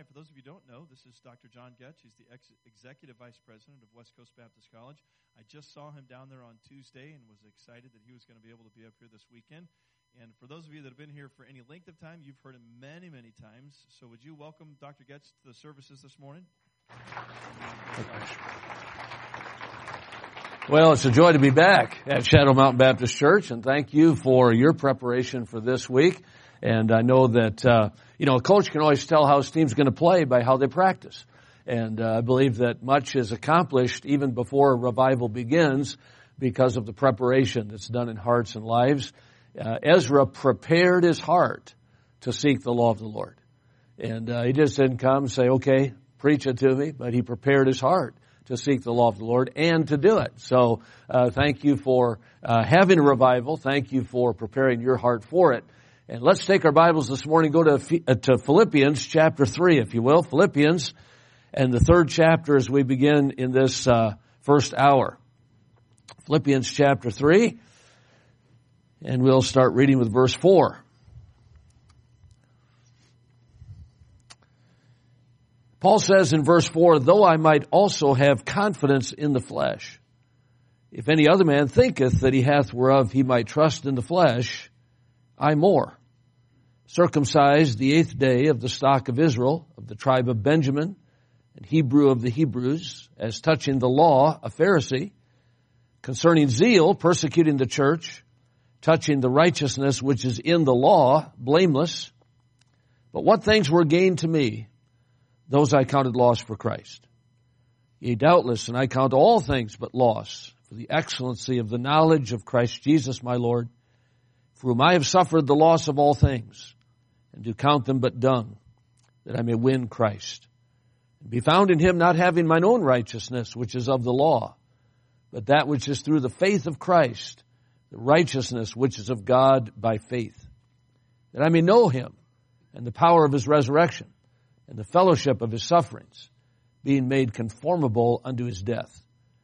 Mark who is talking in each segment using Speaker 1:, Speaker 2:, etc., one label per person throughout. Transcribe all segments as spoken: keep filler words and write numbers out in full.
Speaker 1: For those of you who don't know, this is Doctor John Getch. He's the ex- Executive Vice President of West Coast Baptist College. I just saw him down there on Tuesday and was excited that he was going to be able to be up here this weekend. And for those of you that have been here for any length of time, you've heard him many, many times. So would you welcome Doctor Getch to the services this morning?
Speaker 2: Well, it's a joy to be back at Shadow Mountain Baptist Church, and thank you for your preparation for this week. And I know that, uh, you know, a coach can always tell how his team's going to play by how they practice. And uh, I believe that much is accomplished even before revival begins because of the preparation that's done in hearts and lives. Uh, Ezra prepared his heart to seek the law of the Lord. And uh, he just didn't come and say, okay, preach it to me, but he prepared his heart to seek the law of the Lord and to do it. So uh, thank you for uh, having a revival. Thank you for preparing your heart for it. And let's take our Bibles this morning, go to, uh, to Philippians chapter three, if you will. Philippians, and the third chapter as we begin in this uh, first hour. Philippians chapter three, and we'll start reading with verse four. Paul says in verse four, though I might also have confidence in the flesh, if any other man thinketh that he hath whereof he might trust in the flesh, I more. Circumcised the eighth day of the stock of Israel, of the tribe of Benjamin, and Hebrew of the Hebrews, as touching the law, a Pharisee, concerning zeal, persecuting the church, touching the righteousness which is in the law, blameless. But what things were gained to me, those I counted loss for Christ. Yea, doubtless, and I count all things but loss, for the excellency of the knowledge of Christ Jesus my Lord, for whom I have suffered the loss of all things, and do count them but dung, that I may win Christ, and be found in him, not having mine own righteousness, which is of the law, but that which is through the faith of Christ, the righteousness which is of God by faith, that I may know him, and the power of his resurrection, and the fellowship of his sufferings, being made conformable unto his death,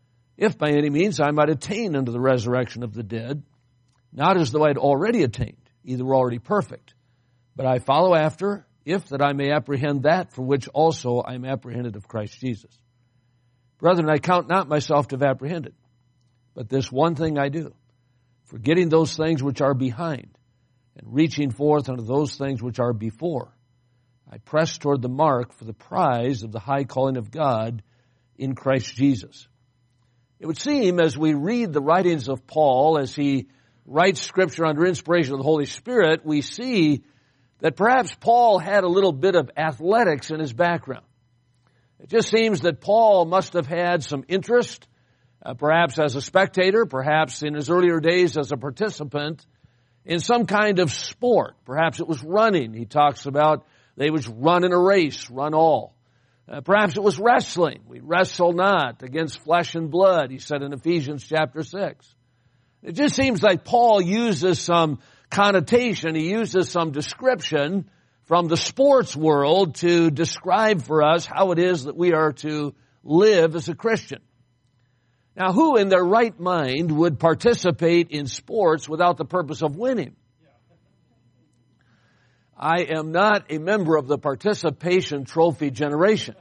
Speaker 2: if by any means I might attain unto the resurrection of the dead, not as though I had already attained, either were already perfect, but I follow after, if that I may apprehend that for which also I am apprehended of Christ Jesus. Brethren, I count not myself to have apprehended, but this one thing I do, forgetting those things which are behind, and reaching forth unto those things which are before, I press toward the mark for the prize of the high calling of God in Christ Jesus. It would seem as we read the writings of Paul, as he writes Scripture under inspiration of the Holy Spirit, we see that perhaps Paul had a little bit of athletics in his background. It just seems that Paul must have had some interest, uh, perhaps as a spectator, perhaps in his earlier days as a participant, in some kind of sport. Perhaps it was running. He talks about they was run in a race, run all. Uh, perhaps it was wrestling. We wrestle not against flesh and blood, he said in Ephesians chapter six. It just seems like Paul uses some connotation, he uses some description from the sports world to describe for us how it is that we are to live as a Christian. Now, who in their right mind would participate in sports without the purpose of winning? I am not a member of the participation trophy generation.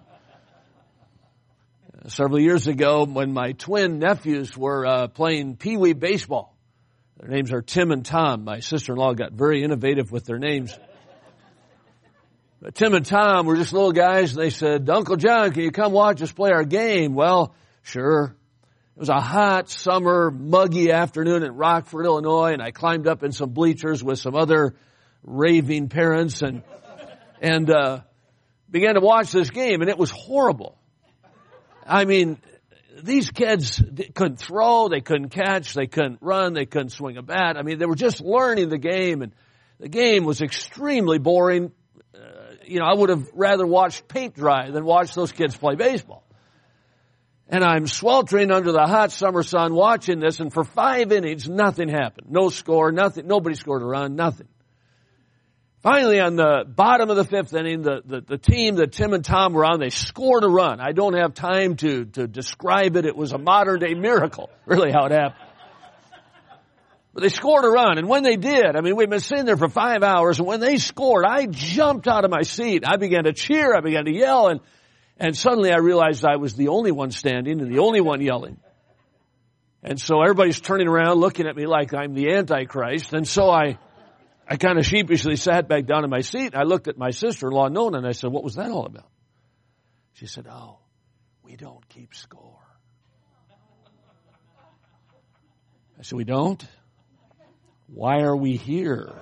Speaker 2: Several years ago, when my twin nephews were uh, playing Pee-wee baseball, their names are Tim and Tom. My sister-in-law got very innovative with their names. But Tim and Tom were just little guys, and they said, Uncle John, can you come watch us play our game? Well, sure. It was a hot summer, muggy afternoon in Rockford, Illinois, and I climbed up in some bleachers with some other raving parents and and uh began to watch this game, and it was horrible. I mean, these kids couldn't throw, they couldn't catch, they couldn't run, they couldn't swing a bat. I mean, they were just learning the game, and the game was extremely boring. Uh, you know, I would have rather watched paint dry than watch those kids play baseball. And I'm sweltering under the hot summer sun watching this, and for five innings, nothing happened. No score, nothing, nobody scored a run, nothing. Finally, on the bottom of the fifth inning, the, the, the team that Tim and Tom were on, they scored a run. I don't have time to, to describe it. It was a modern-day miracle, really, how it happened. But they scored a run, and when they did, I mean, we've been sitting there for five hours, and when they scored, I jumped out of my seat. I began to cheer, I began to yell, and, and suddenly I realized I was the only one standing and the only one yelling. And so everybody's turning around looking at me like I'm the Antichrist, and so I, I kind of sheepishly sat back down in my seat. I looked at my sister-in-law, Nona, and I said, what was that all about? She said, oh, we don't keep score. I said, we don't? Why are we here?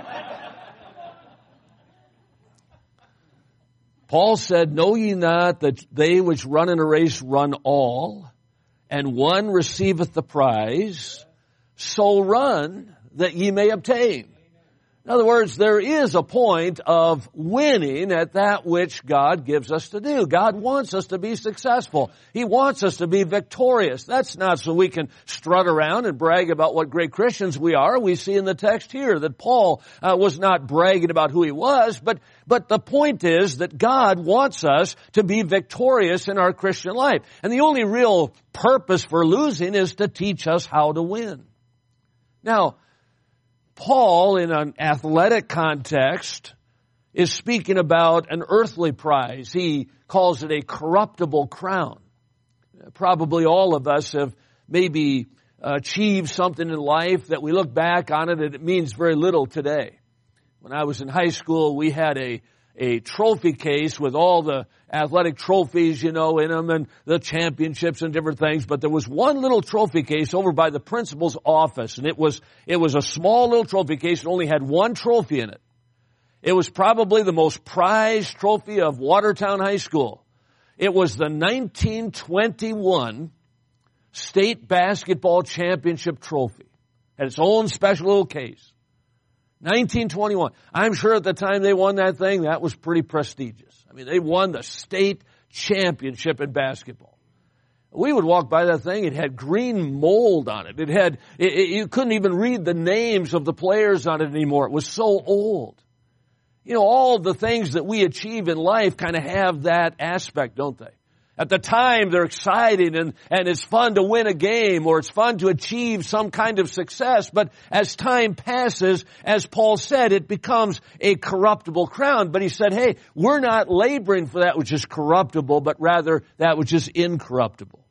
Speaker 2: Paul said, know ye not that they which run in a race run all, and one receiveth the prize, so run that ye may obtain. In other words, there is a point of winning at that which God gives us to do. God wants us to be successful. He wants us to be victorious. That's not so we can strut around and brag about what great Christians we are. We see in the text here that Paul uh, was not bragging about who he was, but, but the point is that God wants us to be victorious in our Christian life. And the only real purpose for losing is to teach us how to win. Now, Paul, in an athletic context, is speaking about an earthly prize. He calls it a corruptible crown. Probably all of us have maybe achieved something in life that we look back on it and it means very little today. When I was in high school, we had a a trophy case with all the athletic trophies, you know, in them and the championships and different things. But there was one little trophy case over by the principal's office, and it was, it was a small little trophy case. It only had one trophy in it. It was probably the most prized trophy of Watertown High School. It was the nineteen twenty-one state basketball championship trophy. Had its own special little case. nineteen twenty-one. I'm sure at the time they won that thing, that was pretty prestigious. I mean, they won the state championship in basketball. We would walk by that thing, it had green mold on it. It had, it, it, you couldn't even read the names of the players on it anymore. It was so old. You know, all the things that we achieve in life kind of have that aspect, don't they? At the time, they're exciting and, and it's fun to win a game or it's fun to achieve some kind of success. But as time passes, as Paul said, it becomes a corruptible crown. But he said, hey, we're not laboring for that which is corruptible, but rather that which is incorruptible.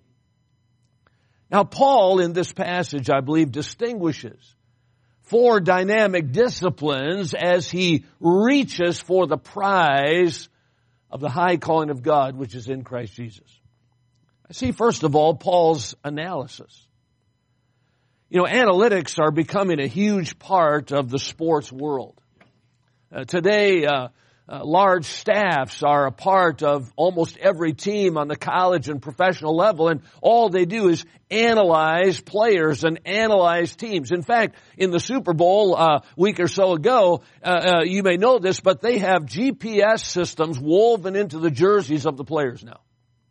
Speaker 2: Now, Paul in this passage, I believe, distinguishes four dynamic disciplines as he reaches for the prize of the high calling of God, which is in Christ Jesus. I see, first of all, Paul's analysis. You know, analytics are becoming a huge part of the sports world. Uh, today, uh, uh, large staffs are a part of almost every team on the college and professional level, and all they do is analyze players and analyze teams. In fact, in the Super Bowl a uh, week or so ago, uh, uh, you may know this, but they have G P S systems woven into the jerseys of the players now.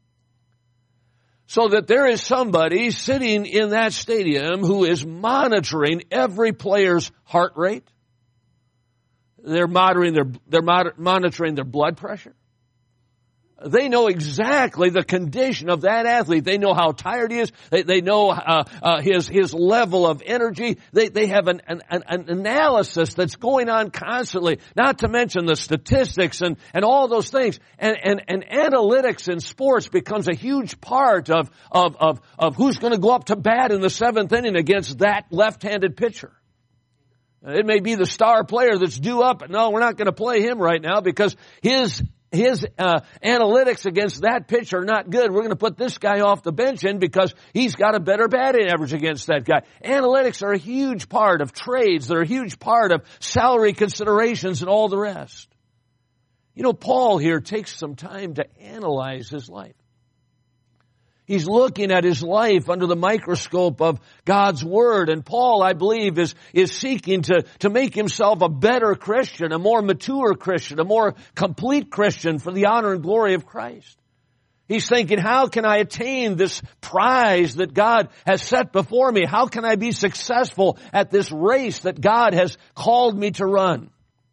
Speaker 2: So that there is somebody sitting in that stadium who is monitoring every player's heart rate. They're monitoring their, they're monitoring their blood pressure. They know exactly the condition of that athlete. They know how tired he is. They, they know uh, uh, his his level of energy. They they have an, an an analysis that's going on constantly. Not to mention the statistics and and all those things. And and and analytics in sports becomes a huge part of of of of who's going to go up to bat in the seventh inning against that left-handed pitcher. It may be the star player that's due up, but no, we're not going to play him right now because his his uh, analytics against that pitcher are not good. We're going to put this guy off the bench in because he's got a better batting average against that guy. Analytics are a huge part of trades. They're a huge part of salary considerations and all the rest. You know, Paul here takes some time to analyze his life. He's looking at his life under the microscope of God's Word. And Paul, I believe, is, is seeking to, to make himself a better Christian, a more mature Christian, a more complete Christian for the honor and glory of Christ. He's thinking, how can I attain this prize that God has set before me? How can I be successful at this race that God has called me to run?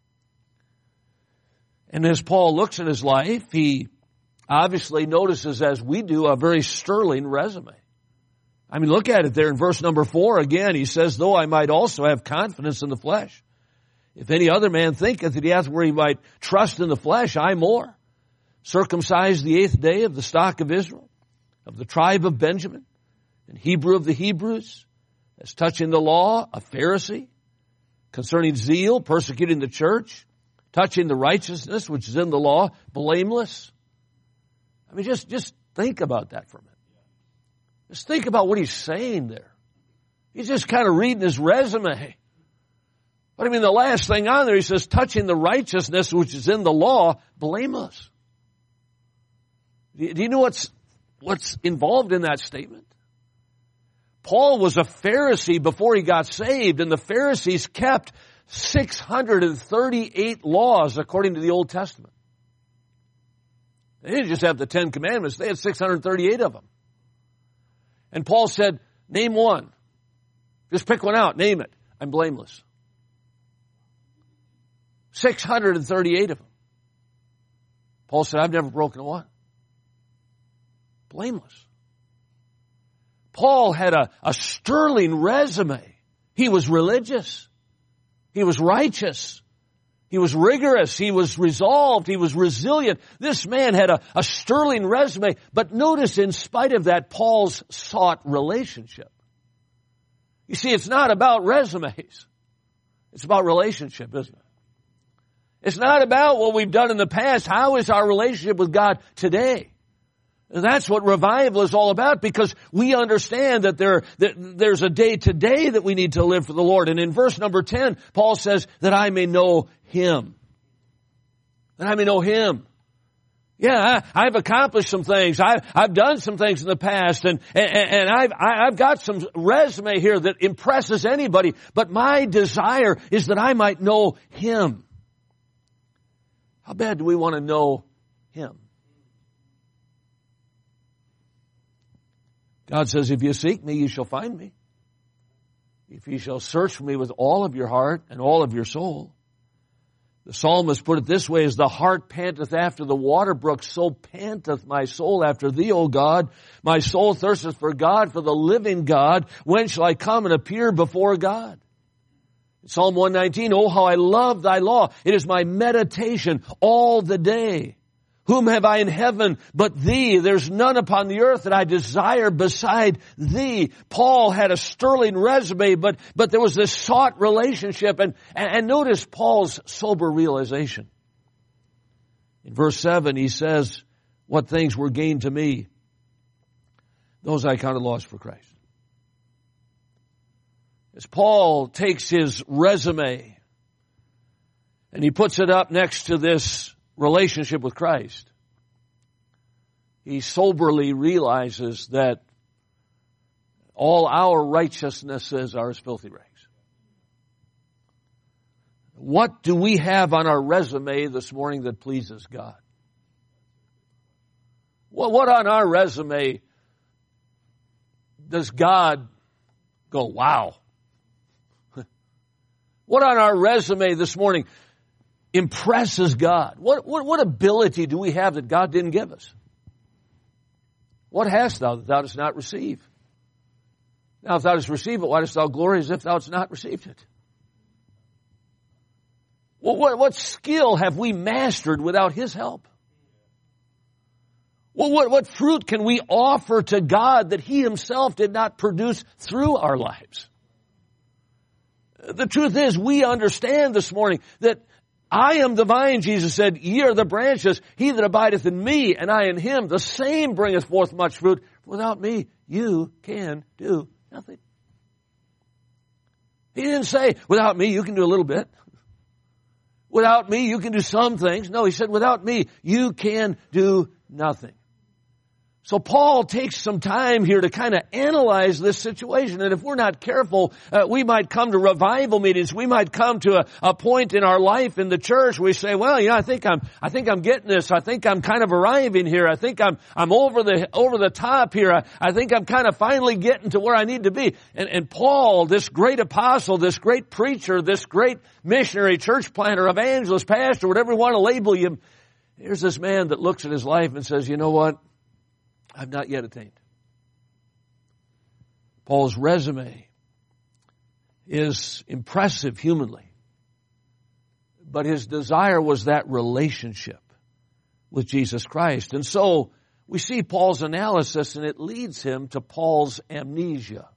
Speaker 2: And as Paul looks at his life, he obviously notices, as we do, a very sterling resume. I mean, look at it there in verse number four again. He says, though I might also have confidence in the flesh. If any other man thinketh that he hath where he might trust in the flesh, I more. Circumcised the eighth day of the stock of Israel, of the tribe of Benjamin, and Hebrew of the Hebrews, as touching the law, a Pharisee, concerning zeal, persecuting the church, touching the righteousness which is in the law, blameless. I mean, just, just think about that for a minute. Just think about what he's saying there. He's just kind of reading his resume. But I mean, the last thing on there, he says, touching the righteousness which is in the law, blameless. Do you know what's, what's involved in that statement? Paul was a Pharisee before he got saved, and the Pharisees kept six hundred thirty-eight laws according to the Old Testament. They didn't just have the Ten Commandments, they had six hundred thirty-eight of them. And Paul said, name one. Just pick one out, name it. I'm blameless. six hundred thirty-eight of them. Paul said, I've never broken one. Blameless. Paul had a, a sterling resume. He was religious. He was righteous. He was rigorous. He was resolved. He was resilient. This man had a, a sterling resume. But notice, in spite of that, Paul's sought relationship. You see, it's not about resumes. It's about relationship, isn't it? It's not about what we've done in the past. How is our relationship with God today? And that's what revival is all about, because we understand that there, that there's a day today that we need to live for the Lord. And in verse number ten, Paul says that I may know Him. That I may know Him. Yeah, I, I've accomplished some things. I've, I've done some things in the past, and, and, and I've, I, I've got some resume here that impresses anybody. But my desire is that I might know Him. How bad do we want to know Him? God says, if you seek me, you shall find me. If you shall search for me with all of your heart and all of your soul. The psalmist put it this way, as the hart panteth after the water brook, so panteth my soul after thee, O God. My soul thirsteth for God, for the living God. When shall I come and appear before God? Psalm one nineteen, oh, how I love thy law. It is my meditation all the day. Whom have I in heaven but thee? There's none upon the earth that I desire beside thee. Paul had a sterling resume, but, but there was this sought relationship. And, and, and notice Paul's sober realization. In verse seven, he says, what things were gained to me, those I counted loss for Christ. As Paul takes his resume and he puts it up next to this relationship with Christ, he soberly realizes that all our righteousnesses are as filthy rags. What do we have on our resume this morning that pleases God? Well, what on our resume does God go, wow? What on our resume this morning impresses God? What, what, what ability do we have that God didn't give us? What hast thou that thou dost not receive? Now, if thou dost receive it, why dost thou glory as if thou hadst not received it? Well, what, what skill have we mastered without His help? Well, what, what fruit can we offer to God that He Himself did not produce through our lives? The truth is, we understand this morning that I am the vine, Jesus said, ye are the branches. He that abideth in me, and I in him, the same bringeth forth much fruit. Without me, you can do nothing. He didn't say, without me, you can do a little bit. Without me, you can do some things. No, he said, without me, you can do nothing. So Paul takes some time here to kind of analyze this situation. And if we're not careful, uh, we might come to revival meetings. We might come to a, a point in our life in the church where we say, well, you know, I think I'm, I think I'm getting this. I think I'm kind of arriving here. I think I'm, I'm over the, over the top here. I, I think I'm kind of finally getting to where I need to be. And, and Paul, this great apostle, this great preacher, this great missionary, church planter, evangelist, pastor, whatever you want to label him, here's this man that looks at his life and says, you know what? I've not yet attained. Paul's resume is impressive humanly, but his desire was that relationship with Jesus Christ. And so we see Paul's analysis, and it leads him to Paul's amnesia.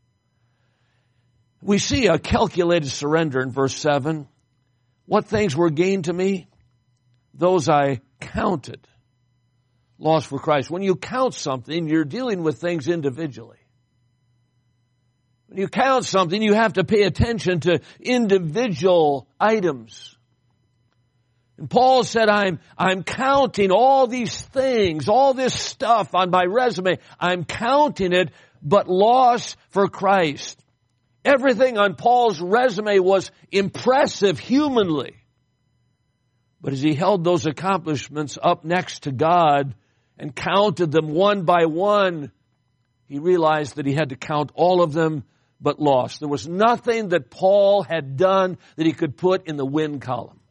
Speaker 2: We see a calculated surrender in verse seven. What things were gained to me? Those I counted lost for Christ. When you count something, you're dealing with things individually. When you count something, you have to pay attention to individual items. And Paul said, I'm, I'm counting all these things, all this stuff on my resume. I'm counting it, but loss for Christ. Everything on Paul's resume was impressive humanly. But as he held those accomplishments up next to God and counted them one by one, he realized that he had to count all of them but lost. There was nothing that Paul had done that he could put in the win column.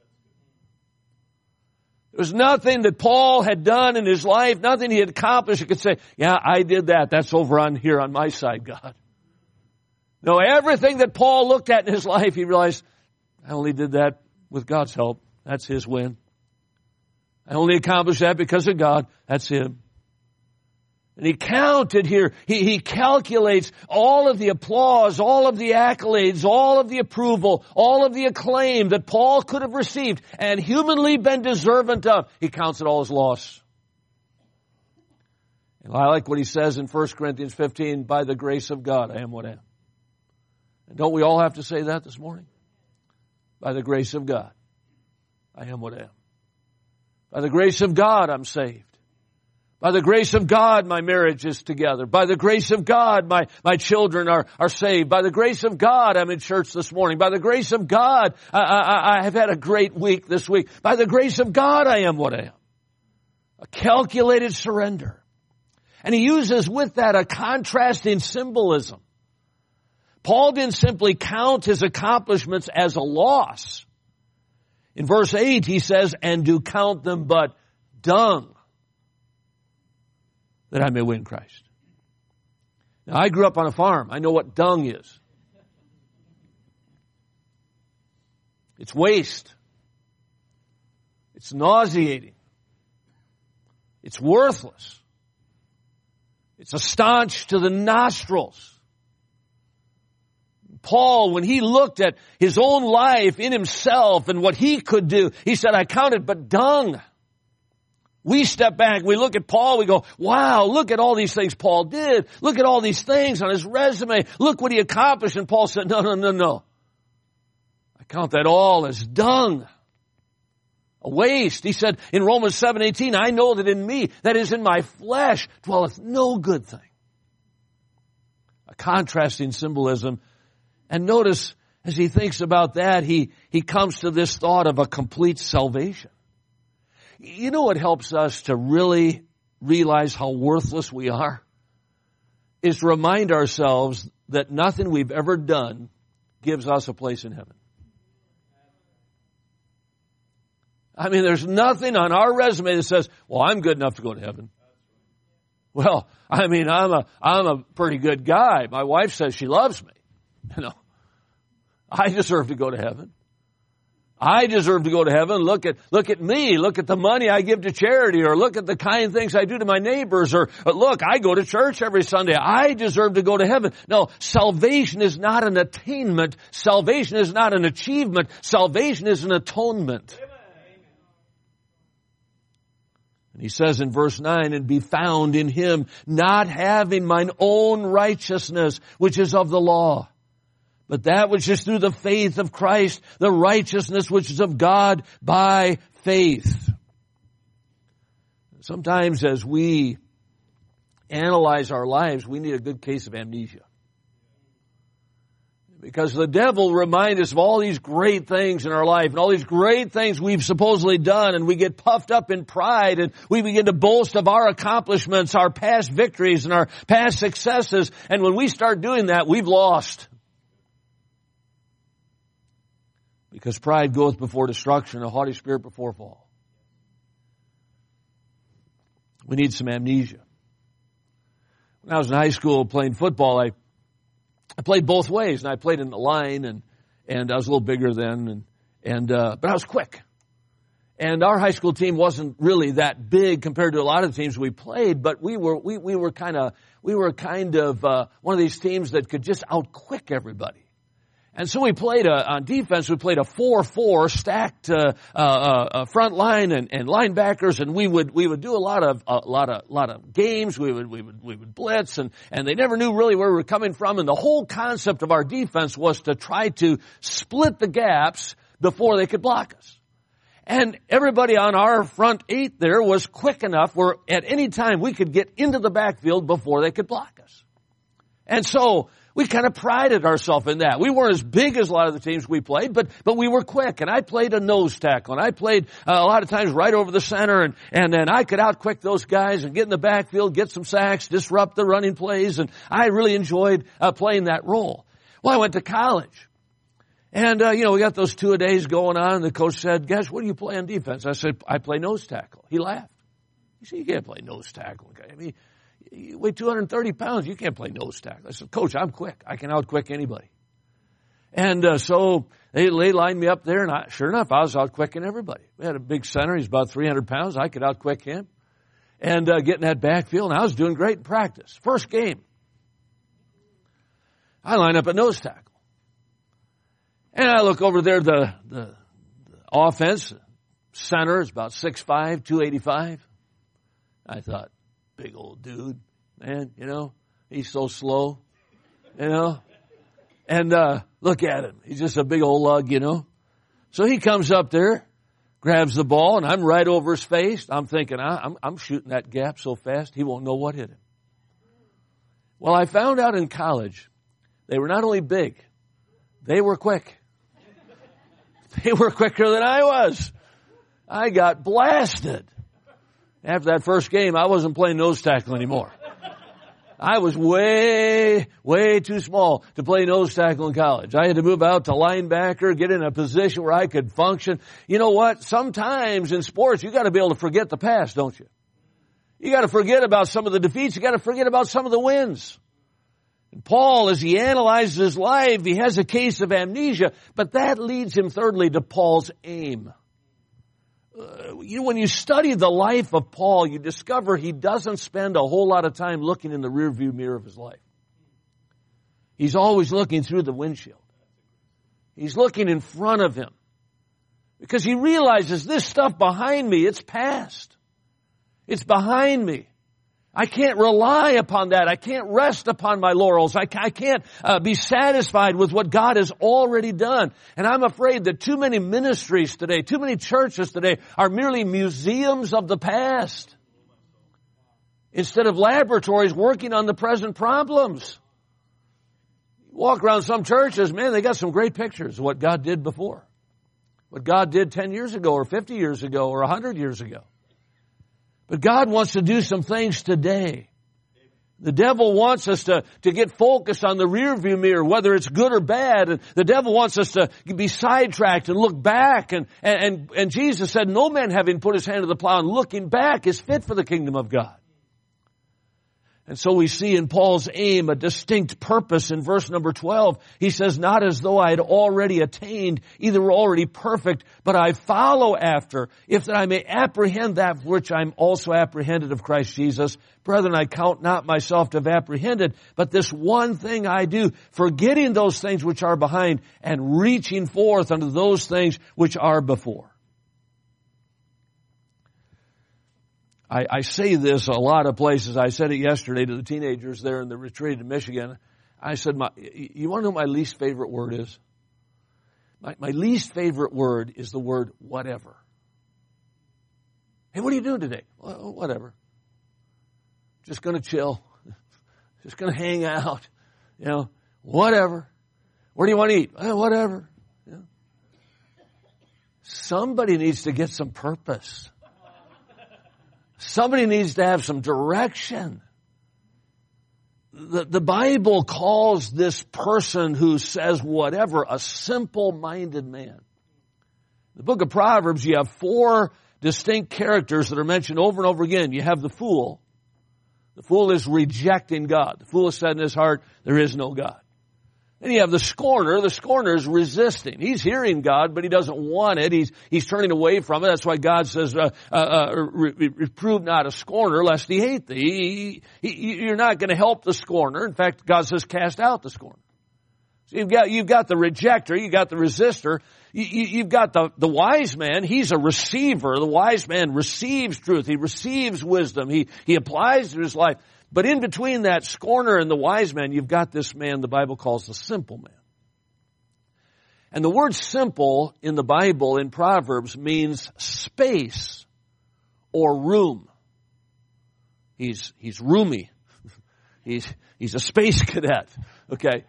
Speaker 2: There was nothing that Paul had done in his life, nothing he had accomplished. He could say, yeah, I did that. That's over on here on my side, God. No, everything that Paul looked at in his life, he realized, I only did that with God's help. That's his win. I only accomplished that because of God. That's him. And he counted here. He, he calculates all of the applause, all of the accolades, all of the approval, all of the acclaim that Paul could have received and humanly been deserving of. He counts it all as loss. And I like what he says in First Corinthians fifteen, by the grace of God, I am what I am. And don't we all have to say that this morning? By the grace of God, I am what I am. By the grace of God, I'm saved. By the grace of God, my marriage is together. By the grace of God, my, my children are, are saved. By the grace of God, I'm in church this morning. By the grace of God, I, I, I have had a great week this week. By the grace of God, I am what I am. A calculated surrender. And he uses with that a contrasting symbolism. Paul didn't simply count his accomplishments as a loss. In verse eight, he says, and do count them but dung, that I may win Christ. Now, I grew up on a farm. I know what dung is. It's waste. It's nauseating. It's worthless. It's a stench to the nostrils. Paul, when he looked at his own life in himself and what he could do, he said, I counted but dung. We step back, we look at Paul, we go, wow, look at all these things Paul did. Look at all these things on his resume. Look what he accomplished. And Paul said, no, no, no, no. I count that all as dung. A waste. He said in Romans seven eighteen, I know that in me, that is in my flesh, dwelleth no good thing. A contrasting symbolism. And notice, as he thinks about that, he, he comes to this thought of a complete salvation. You know what helps us to really realize how worthless we are? Is to remind ourselves that nothing we've ever done gives us a place in heaven. I mean, there's nothing on our resume that says, well, I'm good enough to go to heaven. Well, I mean, I'm a, I'm a pretty good guy. My wife says she loves me. You know, I deserve to go to heaven. I deserve to go to heaven. Look at, look at me. Look at the money I give to charity, or look at the kind things I do to my neighbors, or, or look, I go to church every Sunday. I deserve to go to heaven. No, salvation is not an attainment. Salvation is not an achievement. Salvation is an atonement. Amen. And he says in verse nine, and be found in him, not having mine own righteousness, which is of the law, but that which is through the faith of Christ, the righteousness which is of God by faith. Sometimes as we analyze our lives, we need a good case of amnesia. Because the devil reminds us of all these great things in our life and all these great things we've supposedly done, and we get puffed up in pride and we begin to boast of our accomplishments, our past victories and our past successes. And when we start doing that, we've lost. Because pride goeth before destruction, a haughty spirit before fall. We need some amnesia. When I was in high school playing football, I I played both ways, and I played in the line, and, and I was a little bigger then, and, and uh, but I was quick. And our high school team wasn't really that big compared to a lot of the teams we played, but we were we we were kind of we were kind of uh, one of these teams that could just outquick everybody. And so we played a, on defense. We played a four four stacked uh, uh, uh, front line and, and linebackers, and we would we would do a lot of a lot of lot of games. We would we would we would blitz, and and they never knew really where we were coming from. And the whole concept of our defense was to try to split the gaps before they could block us. And everybody on our front eight there was quick enough where at any time we could get into the backfield before they could block us. And so we kind of prided ourselves in that. We weren't as big as a lot of the teams we played, but but we were quick. And I played a nose tackle, and I played uh, a lot of times right over the center, and and then I could outquick those guys and get in the backfield, get some sacks, disrupt the running plays, and I really enjoyed uh, playing that role. Well, I went to college. And, uh, you know, we got those two-a-days going on, and the coach said, "Guys, what do you play on defense?" I said, "I play nose tackle." He laughed. He said, "You can't play nose tackle. I mean, you weigh two hundred thirty pounds. You can't play nose tackle." I said, "Coach, I'm quick. I can outquick anybody." And uh, so they, they lined me up there, and I, sure enough, I was outquicking everybody. We had a big center. He's about three hundred pounds. I could outquick him and uh, get in that backfield, and I was doing great in practice. First game, I line up at nose tackle. And I look over there, the, the, the offense, center is about six five, two eighty-five. I thought, big old dude, man, you know, he's so slow, you know. And uh, look at him. He's just a big old lug, you know. So he comes up there, grabs the ball, and I'm right over his face. I'm thinking, I'm, I'm shooting that gap so fast, he won't know what hit him. Well, I found out in college, they were not only big, they were quick. They were quicker than I was. I got blasted. After that first game, I wasn't playing nose tackle anymore. I was way, way too small to play nose tackle in college. I had to move out to linebacker, get in a position where I could function. You know what? Sometimes in sports, you got to be able to forget the past, don't you? You got to forget about some of the defeats. You got to forget about some of the wins. And Paul, as he analyzes his life, he has a case of amnesia, but that leads him thirdly to Paul's aim. Uh, you know, when you study the life of Paul, you discover he doesn't spend a whole lot of time looking in the rearview mirror of his life. He's always looking through the windshield. He's looking in front of him because he realizes this stuff behind me, it's past. It's behind me. I can't rely upon that. I can't rest upon my laurels. I, I can't uh, be satisfied with what God has already done. And I'm afraid that too many ministries today, too many churches today are merely museums of the past instead of laboratories working on the present problems. You walk around some churches, man, they got some great pictures of what God did before, what God did ten years ago or fifty years ago or one hundred years ago. But God wants to do some things today. The devil wants us to, to get focused on the rearview mirror, whether it's good or bad. And the devil wants us to be sidetracked and look back. And, and, and Jesus said, no man having put his hand to the plow and looking back is fit for the kingdom of God. And so we see in Paul's aim a distinct purpose in verse number twelve. He says, not as though I had already attained, either were already perfect, but I follow after, if that I may apprehend that which I'm also apprehended of Christ Jesus. Brethren, I count not myself to have apprehended, but this one thing I do, forgetting those things which are behind and reaching forth unto those things which are before. I, I say this a lot of places. I said it yesterday to the teenagers there in the retreat in Michigan. I said, my, you want to know what my least favorite word is? My, my least favorite word is the word whatever. Hey, what are you doing today? Well, whatever. Just going to chill. Just going to hang out. You know, whatever. Where do you want to eat? Well, whatever. You know. Somebody needs to get some purpose. Somebody needs to have some direction. The, the Bible calls this person who says whatever a simple-minded man. In the book of Proverbs, you have four distinct characters that are mentioned over and over again. You have the fool. The fool is rejecting God. The fool has said in his heart, there is no God. Then you have the scorner. The scorner is resisting. He's hearing God, but he doesn't want it. He's, he's turning away from it. That's why God says, uh, uh, uh re- reprove not a scorner, lest he hate thee. He, he, you're not going to help the scorner. In fact, God says, cast out the scorner. So you've got, you've got the rejecter, you've got the resistor, you, you, you've got the, the wise man. He's a receiver. The wise man receives truth. He receives wisdom. He, he applies to his life. But in between that scorner and the wise man, you've got this man the Bible calls the simple man. And the word simple in the Bible, in Proverbs, means space or room. He's, he's roomy. He's, he's a space cadet. Okay.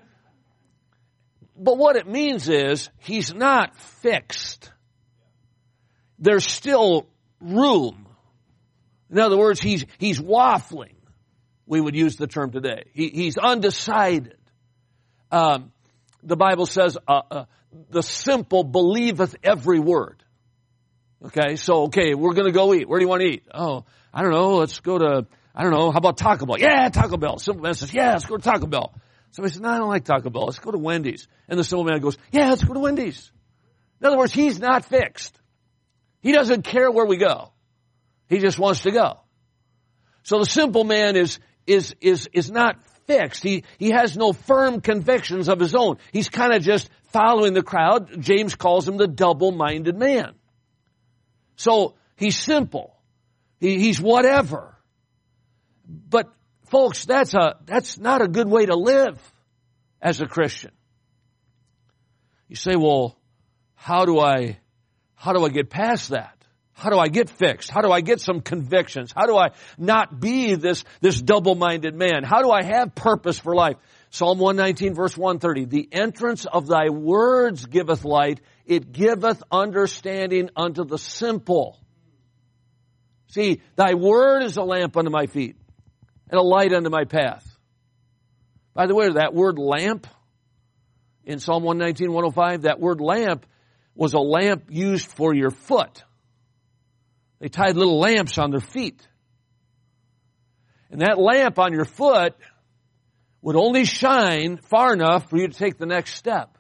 Speaker 2: But what it means is he's not fixed. There's still room. In other words, he's, he's waffling. We would use the term today. He, he's undecided. Um, the Bible says, uh, uh, the simple believeth every word. Okay, so, okay, we're going to go eat. Where do you want to eat? Oh, I don't know, let's go to, I don't know, how about Taco Bell? Yeah, Taco Bell. Simple man says, yeah, let's go to Taco Bell. Somebody says, no, I don't like Taco Bell. Let's go to Wendy's. And the simple man goes, yeah, let's go to Wendy's. In other words, he's not fixed. He doesn't care where we go. He just wants to go. So the simple man is, is, is, is not fixed. He, he has no firm convictions of his own. He's kind of just following the crowd. James calls him the double-minded man. So he's simple. He, he's whatever. But folks, that's a, that's not a good way to live as a Christian. You say, well, how do I, how do I get past that? How do I get fixed? How do I get some convictions? How do I not be this, this double-minded man? How do I have purpose for life? Psalm one nineteen verse one thirty, the entrance of thy words giveth light, it giveth understanding unto the simple. See, thy word is a lamp unto my feet and a light unto my path. By the way, that word lamp in Psalm one nineteen, one oh five, that word lamp was a lamp used for your foot. They tied little lamps on their feet. And that lamp on your foot would only shine far enough for you to take the next step.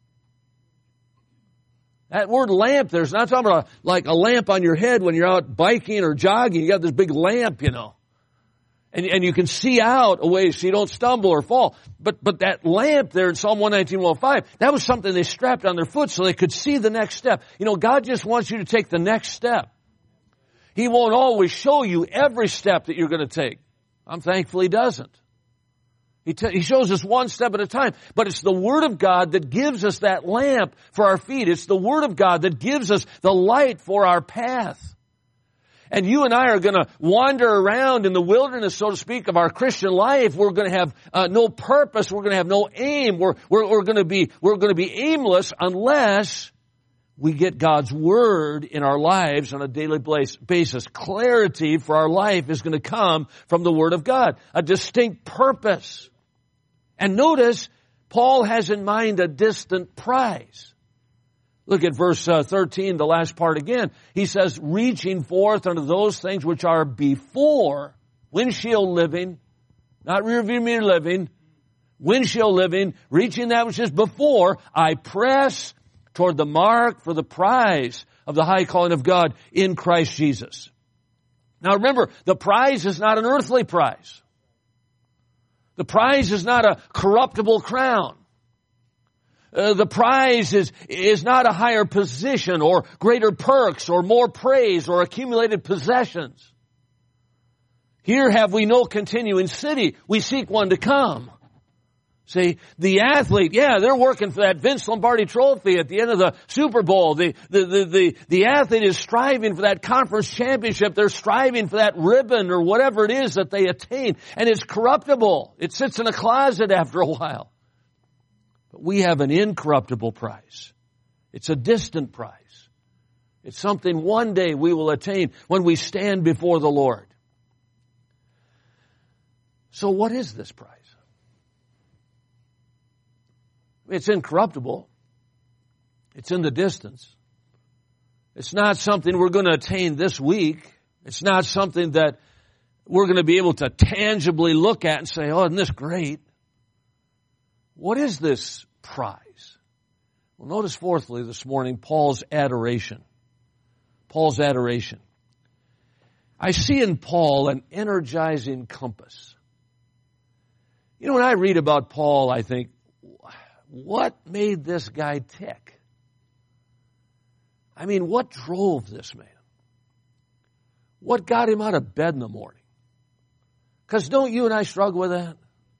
Speaker 2: That word lamp, there's not talking about like a lamp on your head when you're out biking or jogging. You got this big lamp, you know. And, and you can see out a ways so you don't stumble or fall. But, but that lamp there in Psalm one nineteen, one oh five, that was something they strapped on their foot so they could see the next step. You know, God just wants you to take the next step. He won't always show you every step that you're going to take. I'm thankful He doesn't. He, t- he shows us one step at a time. But it's the Word of God that gives us that lamp for our feet. It's the Word of God that gives us the light for our path. And you and I are going to wander around in the wilderness, so to speak, of our Christian life. We're going to have uh, no purpose. We're going to have no aim. We're, we're, we're going to be, we're going to be aimless unless we get God's Word in our lives on a daily basis. Clarity for our life is going to come from the Word of God. A distinct purpose. And notice, Paul has in mind a distant prize. Look at verse uh, thirteen, the last part again. He says, reaching forth unto those things which are before, windshield living, not rear view mirror living, windshield living, reaching that which is before, I press toward the mark for the prize of the high calling of God in Christ Jesus. Now remember, the prize is not an earthly prize. The prize is not a corruptible crown. Uh, the prize is, is not a higher position or greater perks or more praise or accumulated possessions. Here have we no continuing city. We seek one to come. See, the athlete, yeah, they're working for that Vince Lombardi trophy at the end of the Super Bowl. The, the, the, the, the athlete is striving for that conference championship. They're striving for that ribbon or whatever it is that they attain. And it's corruptible. It sits in a closet after a while. But we have an incorruptible prize. It's a distant prize. It's something one day we will attain when we stand before the Lord. So what is this prize? It's incorruptible. It's in the distance. It's not something we're going to attain this week. It's not something that we're going to be able to tangibly look at and say, oh, isn't this great? What is this prize? Well, notice fourthly this morning, Paul's adoration. Paul's adoration. I see in Paul an energizing compass. You know, when I read about Paul, I think, what made this guy tick? I mean, what drove this man? What got him out of bed in the morning? Because don't you and I struggle with that?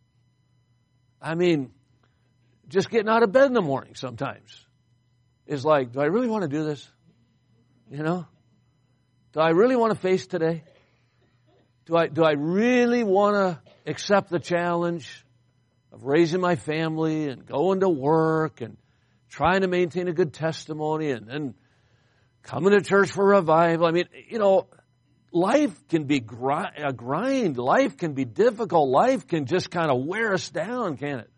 Speaker 2: I mean, just getting out of bed in the morning sometimes is like, do I really want to do this? You know? Do I really want to face today? Do I, do I really want to accept the challenge of raising my family and going to work and trying to maintain a good testimony and then coming to church for revival? I mean, you know, life can be gri- a grind. Life can be difficult. Life can just kind of wear us down, can't it?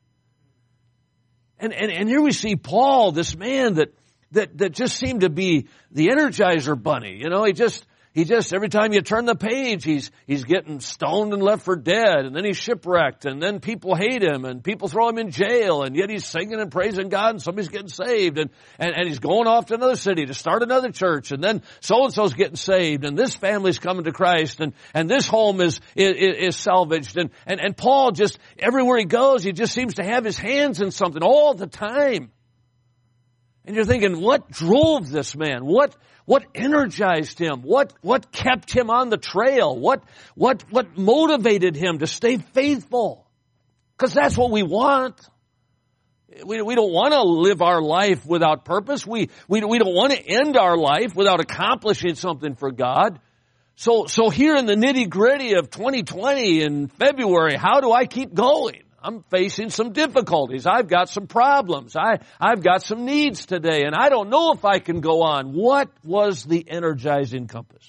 Speaker 2: And, and, and here we see Paul, this man that, that, that just seemed to be the Energizer bunny. You know, he just, he just, every time you turn the page, he's, he's getting stoned and left for dead. And then he's shipwrecked. And then people hate him and people throw him in jail. And yet he's singing and praising God and somebody's getting saved. And, and, and he's going off to another city to start another church. And then so-and-so's getting saved. And this family's coming to Christ. And, and this home is, is, is salvaged. And, and, and Paul just, everywhere he goes, he just seems to have his hands in something all the time. And you're thinking, what drove this man? What, what energized him? What, what kept him on the trail? What, what, what motivated him to stay faithful? Because that's what we want. We, we don't want to live our life without purpose. We, we, we don't want to end our life without accomplishing something for God. So, so here in the nitty gritty of twenty twenty in February, how do I keep going? I'm facing some difficulties. I've got some problems. I, I've got some needs today, and I don't know if I can go on. What was the energizing compass?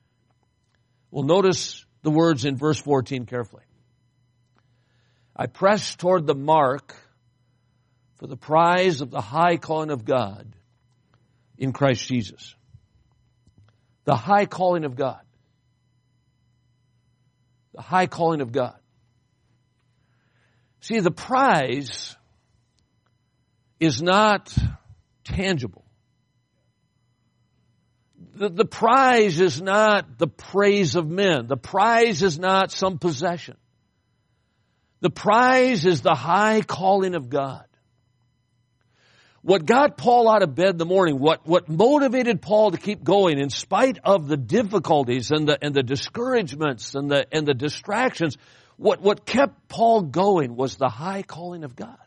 Speaker 2: Well, notice the words in verse fourteen carefully. I press toward the mark for the prize of the high calling of God in Christ Jesus. The high calling of God. The high calling of God. See, the prize is not tangible. The, the prize is not the praise of men. The prize is not some possession. The prize is the high calling of God. What got Paul out of bed in the morning, what, what motivated Paul to keep going in spite of the difficulties and the, and the discouragements and the, and the distractions, What, what kept Paul going was the high calling of God.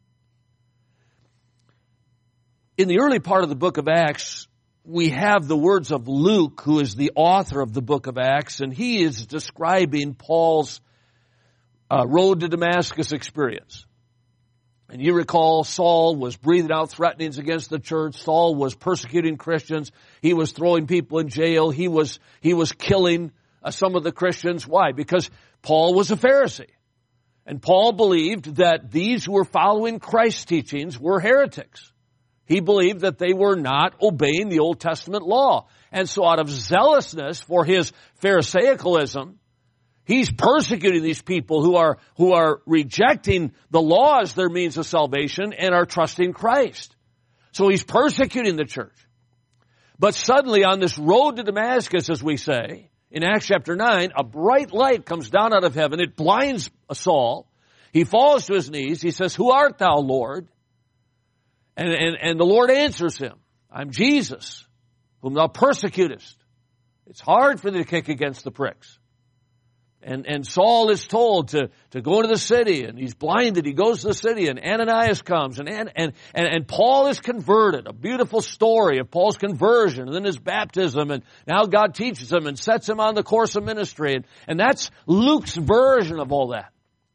Speaker 2: In the early part of the book of Acts, we have the words of Luke, who is the author of the book of Acts, and he is describing Paul's uh, road to Damascus experience. And you recall Saul was breathing out threatenings against the church. Saul was persecuting Christians. He was throwing people in jail. He was, he was killing uh, some of the Christians. Why? Because Paul was a Pharisee. And Paul believed that these who were following Christ's teachings were heretics. He believed that they were not obeying the Old Testament law. And so out of zealousness for his Pharisaicalism, he's persecuting these people who are, who are rejecting the law as their means of salvation and are trusting Christ. So he's persecuting the church. But suddenly on this road to Damascus, as we say, in Acts chapter nine, a bright light comes down out of heaven. It blinds Saul. He falls to his knees. He says, "Who art thou, Lord?" And, and, and the Lord answers him, "I'm Jesus, whom thou persecutest." It's hard for thee to kick against the pricks. And, and Saul is told to, to go into the city, and he's blinded. He goes to the city, and Ananias comes, and, and, and, and Paul is converted. A beautiful story of Paul's conversion, and then his baptism, and now God teaches him and sets him on the course of ministry. And, and that's Luke's version of all that.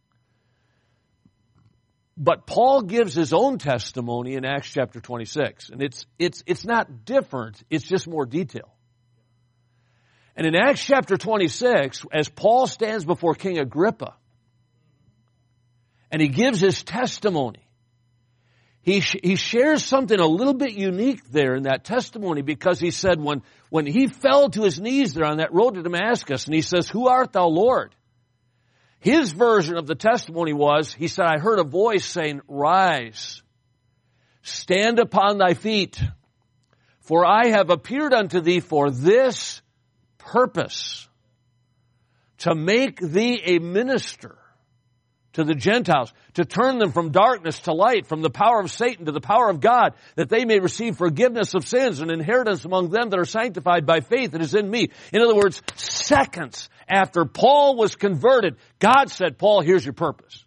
Speaker 2: But Paul gives his own testimony in Acts chapter twenty-six, and it's, it's, it's not different, it's just more detailed. And in Acts chapter twenty-six, as Paul stands before King Agrippa, and he gives his testimony, he, sh- he shares something a little bit unique there in that testimony, because he said when, when he fell to his knees there on that road to Damascus, and he says, "Who art thou, Lord?" His version of the testimony was, he said, I heard a voice saying, rise, stand upon thy feet, for I have appeared unto thee for this purpose, to make thee a minister to the Gentiles, to turn them from darkness to light, from the power of Satan to the power of God, that they may receive forgiveness of sins and inheritance among them that are sanctified by faith that is in me. In other words, seconds after Paul was converted, God said, Paul, here's your purpose.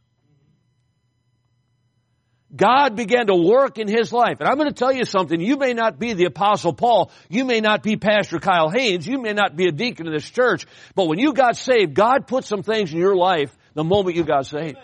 Speaker 2: God began to work in his life. And I'm going to tell you something. You may not be the Apostle Paul. You may not be Pastor Kyle Haynes. You may not be a deacon in this church. But when you got saved, God put some things in your life the moment you got saved.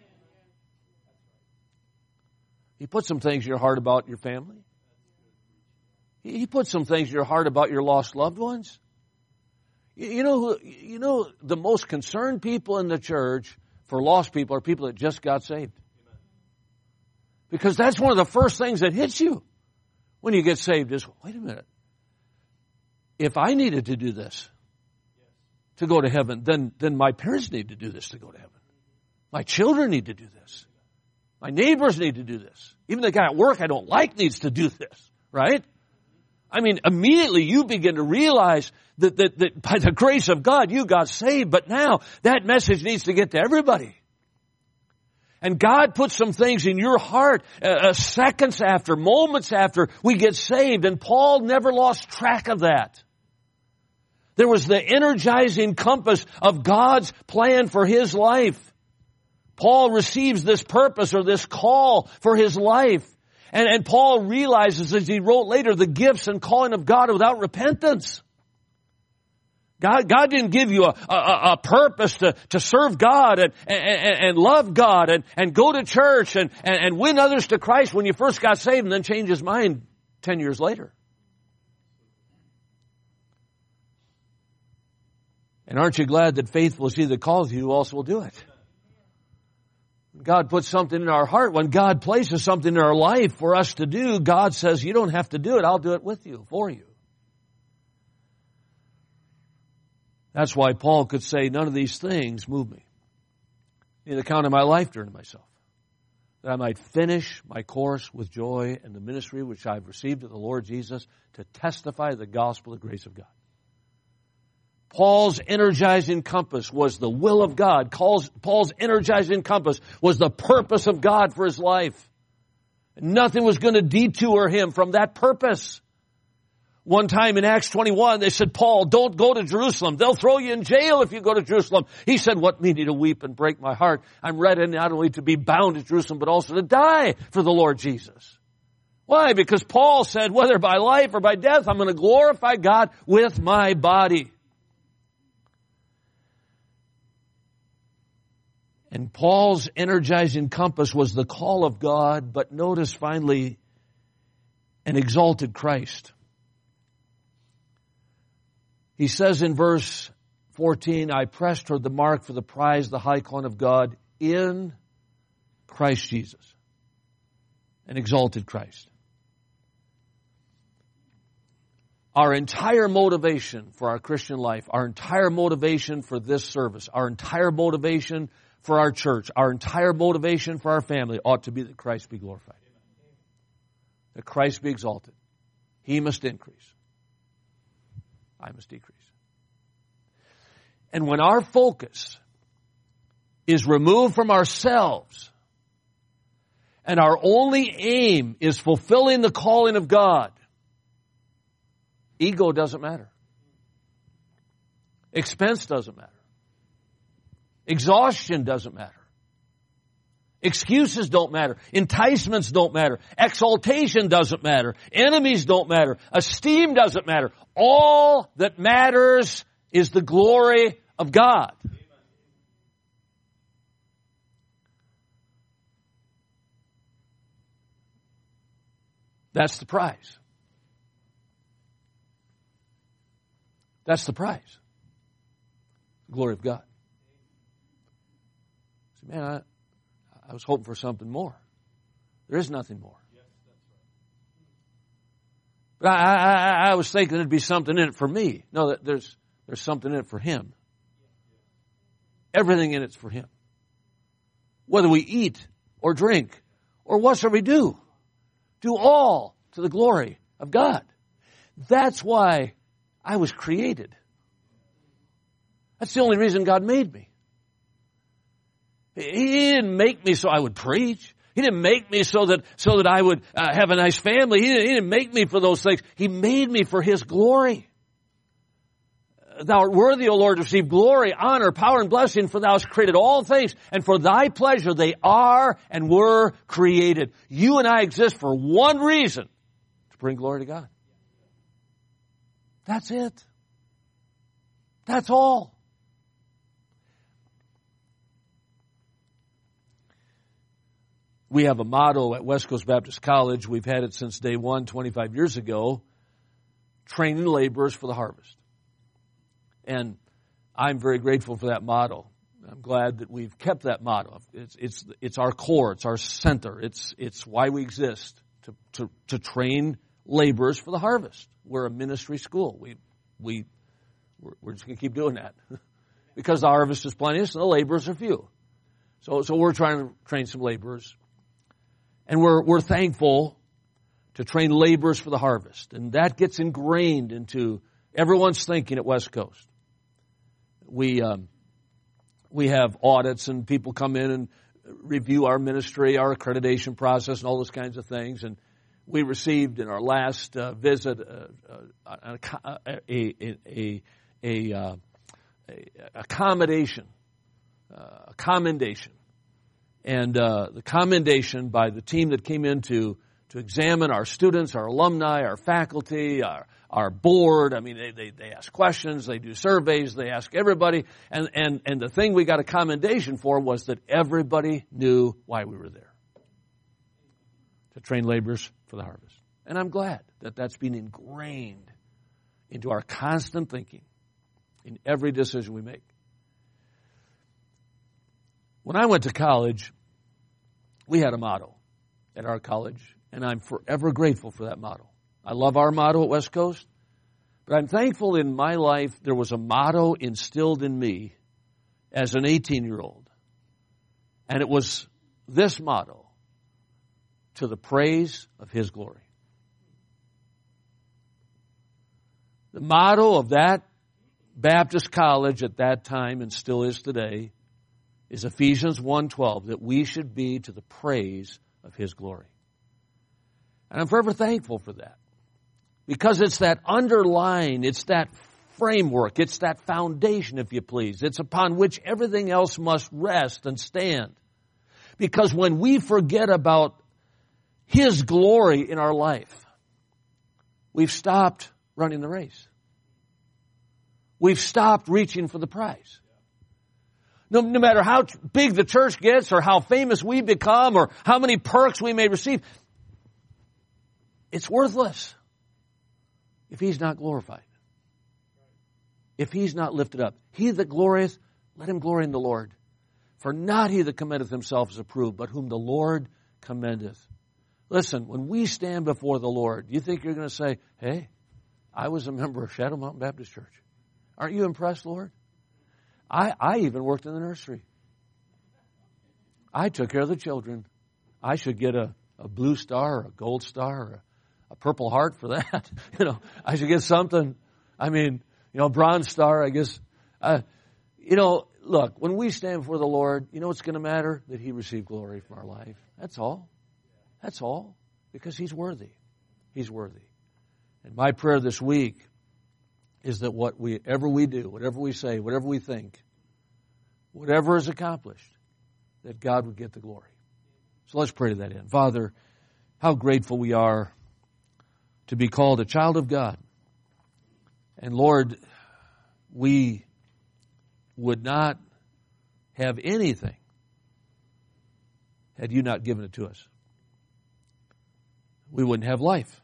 Speaker 2: He put some things in your heart about your family. He put some things in your heart about your lost loved ones. You know, who, you know, the most concerned people in the church for lost people are people that just got saved. Because that's one of the first things that hits you when you get saved is, wait a minute. If I needed to do this to go to heaven, then, then my parents need to do this to go to heaven. My children need to do this. My neighbors need to do this. Even the guy at work I don't like needs to do this, right? I mean, immediately you begin to realize that, that, that by the grace of God you got saved, but now that message needs to get to everybody. And God puts some things in your heart uh, seconds after, moments after we get saved. And Paul never lost track of that. There was the energizing compass of God's plan for his life. Paul receives this purpose or this call for his life. And, and Paul realizes, as he wrote later, the gifts and calling of God without repentance. God, God didn't give you a, a, a purpose to, to serve God and, and, and love God and, and go to church and, and, and win others to Christ when you first got saved and then change his mind ten years later. And aren't you glad that faithful is he that calls you who also will do it? God puts something in our heart. When God places something in our life for us to do, God says, you don't have to do it. I'll do it with you, for you. That's why Paul could say, none of these things move me. In the count of my life, turn to myself, that I might finish my course with joy and the ministry which I've received of the Lord Jesus to testify the gospel of the grace of God. Paul's energizing compass was the will of God. Paul's, Paul's energizing compass was the purpose of God for his life. Nothing was going to detour him from that purpose. One time in Acts twenty-one, they said, Paul, don't go to Jerusalem. They'll throw you in jail if you go to Jerusalem. He said, what need to weep and break my heart? I'm ready not only to be bound to Jerusalem, but also to die for the Lord Jesus. Why? Because Paul said, whether by life or by death, I'm going to glorify God with my body. And Paul's energizing compass was the call of God, but notice finally, an exalted Christ. He says in verse fourteen, I press toward the mark for the prize, the high calling of God in Christ Jesus. An exalted Christ. Our entire motivation for our Christian life, our entire motivation for this service, our entire motivation for our church, our entire motivation for our family ought to be that Christ be glorified. That Christ be exalted. He must increase. I must decrease. And when our focus is removed from ourselves and our only aim is fulfilling the calling of God, ego doesn't matter. Expense doesn't matter. Exhaustion doesn't matter. Excuses don't matter. Enticements don't matter. Exaltation doesn't matter. Enemies don't matter. Esteem doesn't matter. All that matters is the glory of God. That's the prize. That's the prize. The glory of God. Man, I, I was hoping for something more. There is nothing more. But I, I, I was thinking there'd be something in it for me. No, there's, there's something in it for him. Everything in it's for Him. Whether we eat or drink or whatsoever we do, do all to the glory of God. That's why I was created. That's the only reason God made me. He didn't make me so I would preach. He didn't make me so that so that I would uh, have a nice family. He didn't, he didn't make me for those things. He made me for His glory. Thou art worthy, O Lord, to receive glory, honor, power, and blessing, for Thou hast created all things, and for Thy pleasure they are and were created. You and I exist for one reason, to bring glory to God. That's it. That's all. We have a motto at West Coast Baptist College. We've had it since day one, twenty-five years ago. Training laborers for the harvest. And I'm very grateful for that motto. I'm glad that we've kept that motto. It's, it's, it's our core. It's our center. It's, it's why we exist, to, to, to train laborers for the harvest. We're a ministry school. We, we, we're, we're just going to keep doing that because the harvest is plenteous and the laborers are few. So, so we're trying to train some laborers. And we're, we're thankful to train laborers for the harvest. And that gets ingrained into everyone's thinking at West Coast. We, um, we have audits and people come in and review our ministry, our accreditation process, and all those kinds of things. And we received in our last uh, visit uh, uh, a, a, a, a, uh, a accommodation, uh, a commendation. And uh, the commendation by the team that came in to, to examine our students, our alumni, our faculty, our, our board. I mean, they, they, they ask questions, they do surveys, they ask everybody. And, and, and the thing we got a commendation for was that everybody knew why we were there. To train laborers for the harvest. And I'm glad that that's been ingrained into our constant thinking in every decision we make. When I went to college, we had a motto at our college, and I'm forever grateful for that motto. I love our motto at West Coast, but I'm thankful in my life there was a motto instilled in me as an eighteen-year-old, and it was this motto: to the praise of His glory. The motto of that Baptist college at that time, and still is today, is Ephesians one twelve, that we should be to the praise of His glory. And I'm forever thankful for that. Because it's that underlying, it's that framework, it's that foundation, if you please. It's upon which everything else must rest and stand. Because when we forget about His glory in our life, we've stopped running the race. We've stopped reaching for the prize. No, no matter how big the church gets or how famous we become or how many perks we may receive, it's worthless if He's not glorified. If He's not lifted up. He that glorieth, let him glory in the Lord. For not he that commendeth himself is approved, but whom the Lord commendeth. Listen, when we stand before the Lord, you think you're going to say, hey, I was a member of Shadow Mountain Baptist Church. Aren't you impressed, Lord? I, I even worked in the nursery. I took care of the children. I should get a, a blue star or a gold star or a, a purple heart for that. You know, I should get something. I mean, you know, bronze star, I guess. Uh, you know, look, when we stand before the Lord, you know what's going to matter? That He receive glory from our life. That's all. That's all. Because He's worthy. He's worthy. And my prayer this week is that whatever we do, whatever we say, whatever we think, whatever is accomplished, that God would get the glory. So let's pray to that end. Father, how grateful we are to be called a child of God. And Lord, we would not have anything had You not given it to us. We wouldn't have life.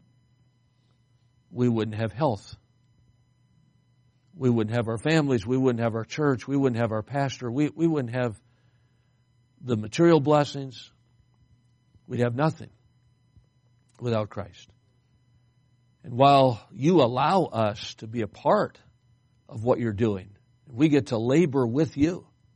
Speaker 2: We wouldn't have health. We wouldn't have our families. We wouldn't have our church. We wouldn't have our pastor. We, we wouldn't have the material blessings. We'd have nothing without Christ. And while You allow us to be a part of what You're doing, we get to labor with You.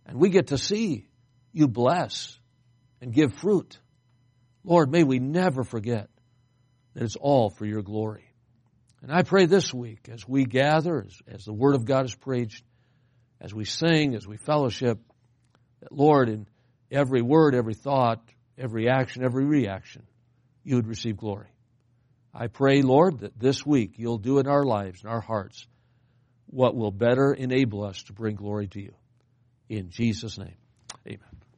Speaker 2: And we get to see you bless and give fruit. Lord, may we never forget that it's all for your glory. And I pray this week, as we gather, as, as the Word of God is preached, as we sing, as we fellowship, that, Lord, in every word, every thought, every action, every reaction, you would receive glory. I pray, Lord, that this week you'll do in our lives, in our hearts, what will better enable us to bring glory to you. In Jesus' name, amen.